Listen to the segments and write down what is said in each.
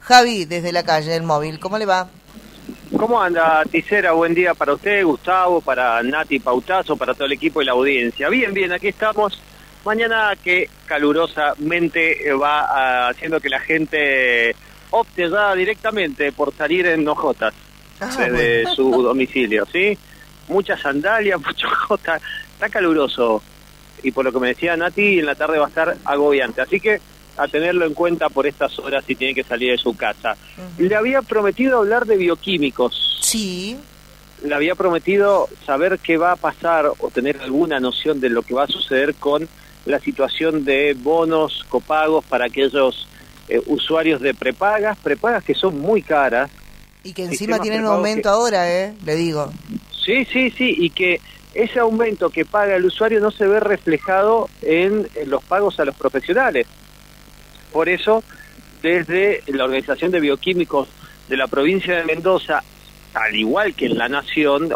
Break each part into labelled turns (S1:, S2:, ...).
S1: Javi, desde la calle del móvil, ¿cómo le va?
S2: ¿Cómo anda, Tisera? Buen día para usted, Gustavo, para Nati Pautazo, para todo el equipo y la audiencia. Bien, aquí estamos. Mañana que calurosamente va haciendo que la gente opte ya directamente por salir en hojotas desde su domicilio, ¿sí? Muchas sandalias, mucho hojota, está caluroso. Y por lo que me decía Nati, en la tarde va a estar agobiante. Así que a tenerlo en cuenta por estas horas si tiene que salir de su casa. Le había prometido hablar de bioquímicos.
S1: Sí.
S2: Le había prometido saber qué va a pasar o tener alguna noción de lo que va a suceder con la situación de bonos, copagos para aquellos usuarios de prepagas que son muy caras.
S1: Y que encima tienen un aumento ahora, le digo.
S2: Sí, y que ese aumento que paga el usuario no se ve reflejado en los pagos a los profesionales. Por eso, desde la Organización de Bioquímicos de la provincia de Mendoza, al igual que en la Nación,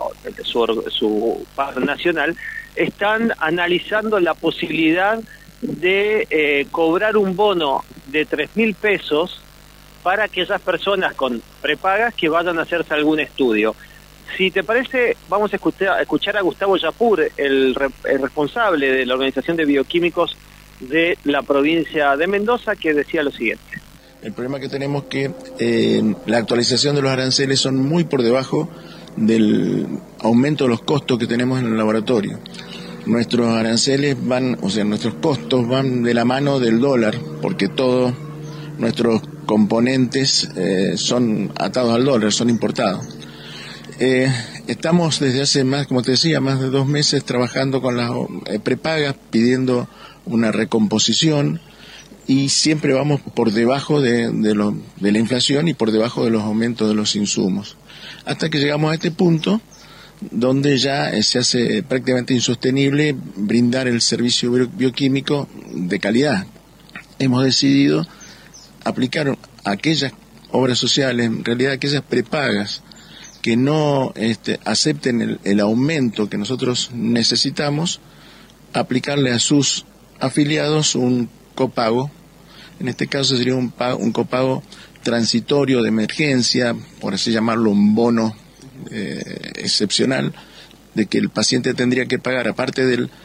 S2: su par nacional, están analizando la posibilidad de cobrar un bono de 3.000 pesos para aquellas personas con prepagas que vayan a hacerse algún estudio. Si te parece, vamos a escuchar a Gustavo Yapur, el responsable de la Organización de Bioquímicos de la provincia de Mendoza, que decía lo siguiente.
S3: El problema que tenemos es que la actualización de los aranceles son muy por debajo del aumento de los costos que tenemos en el laboratorio. Nuestros aranceles nuestros costos van de la mano del dólar, porque todos nuestros componentes son atados al dólar, son importados. Estamos desde hace más de 2 meses trabajando con las prepagas, pidiendo una recomposición, y siempre vamos por debajo de la inflación y por debajo de los aumentos de los insumos, hasta que llegamos a este punto donde ya se hace prácticamente insostenible brindar el servicio bioquímico de calidad. Hemos decidido aplicar aquellas obras sociales, en realidad aquellas prepagas que no acepten el aumento que nosotros necesitamos, aplicarle a sus afiliados un copago. En este caso sería un copago transitorio de emergencia, por así llamarlo, un bono excepcional, de que el paciente tendría que pagar, aparte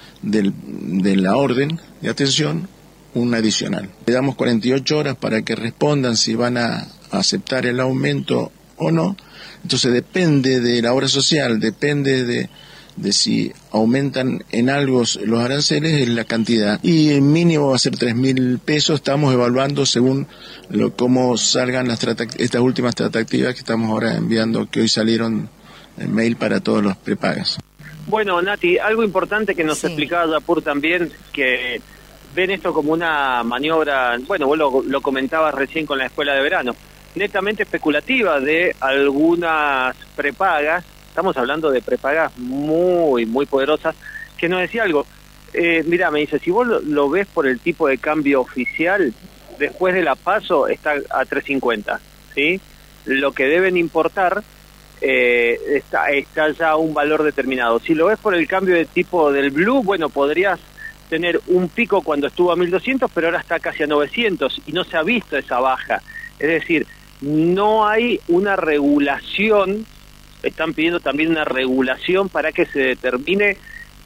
S3: de la orden de atención, un adicional. Le damos 48 horas para que respondan si van a aceptar el aumento o no. Entonces depende de la obra social, depende de si aumentan en algo los aranceles, es la cantidad. Y el mínimo va a ser 3.000 pesos. Estamos evaluando según cómo salgan estas últimas tratativas que estamos ahora enviando, que hoy salieron en mail para todos los prepagas.
S2: Bueno, Nati, algo importante que nos explicaba Yapur también, que ven esto como una maniobra, bueno, vos lo comentabas recién con la escuela de verano, netamente especulativa de algunas prepagas. Estamos hablando de prepagas muy, muy poderosas, que nos decía algo. Mirá, me dice, si vos lo ves por el tipo de cambio oficial, después de la PASO está a 3.50, ¿sí? Lo que deben importar está ya a un valor determinado. Si lo ves por el cambio de tipo del blue, bueno, podrías tener un pico cuando estuvo a 1.200, pero ahora está casi a 900 y no se ha visto esa baja. Es decir, no hay una regulación. Están pidiendo también una regulación para que se determine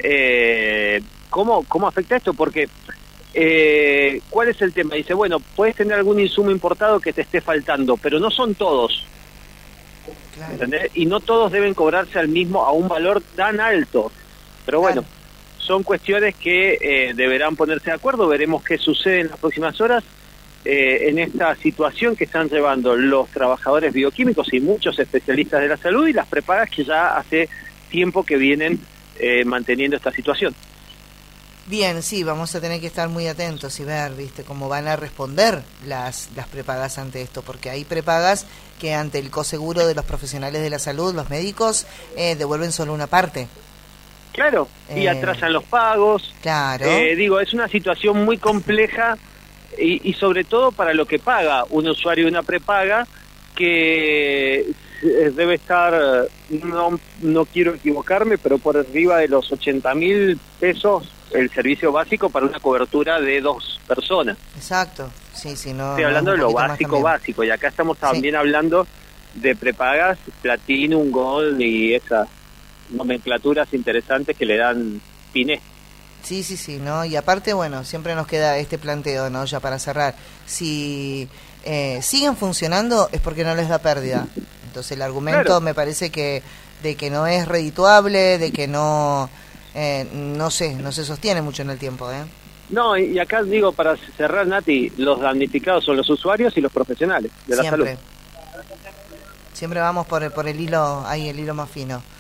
S2: cómo afecta esto, porque ¿cuál es el tema? Dice, bueno, puedes tener algún insumo importado que te esté faltando, pero no son todos. Claro. ¿Entendés? Y no todos deben cobrarse a un valor tan alto. Pero bueno, son cuestiones que deberán ponerse de acuerdo. Veremos qué sucede en las próximas horas. En esta situación que están llevando los trabajadores bioquímicos y muchos especialistas de la salud y las prepagas que ya hace tiempo que vienen manteniendo esta situación.
S1: Bien, sí, vamos a tener que estar muy atentos y ver, cómo van a responder las prepagas ante esto, porque hay prepagas que ante el coseguro de los profesionales de la salud, los médicos, devuelven solo una parte.
S2: Claro, y atrasan los pagos.
S1: Claro.
S2: Es una situación muy compleja. Y sobre todo para lo que paga un usuario de una prepaga, que debe estar, no quiero equivocarme, pero por arriba de los 80.000 pesos el servicio básico para una cobertura de 2 personas.
S1: Exacto, sí, no.
S2: Estoy hablando de lo básico, y acá estamos también hablando de prepagas, Platinum, Gold y esas nomenclaturas interesantes que le dan Piné.
S1: Sí, ¿no? Y aparte, bueno, siempre nos queda este planteo, ¿no? Ya para cerrar. Si siguen funcionando es porque no les da pérdida. Entonces el argumento me parece que de que no es redituable, de que no se sostiene mucho en el tiempo, ¿eh?
S2: No, y acá digo, para cerrar, Nati, los damnificados son los usuarios y los profesionales de la salud.
S1: Siempre vamos por el hilo, ahí el hilo más fino.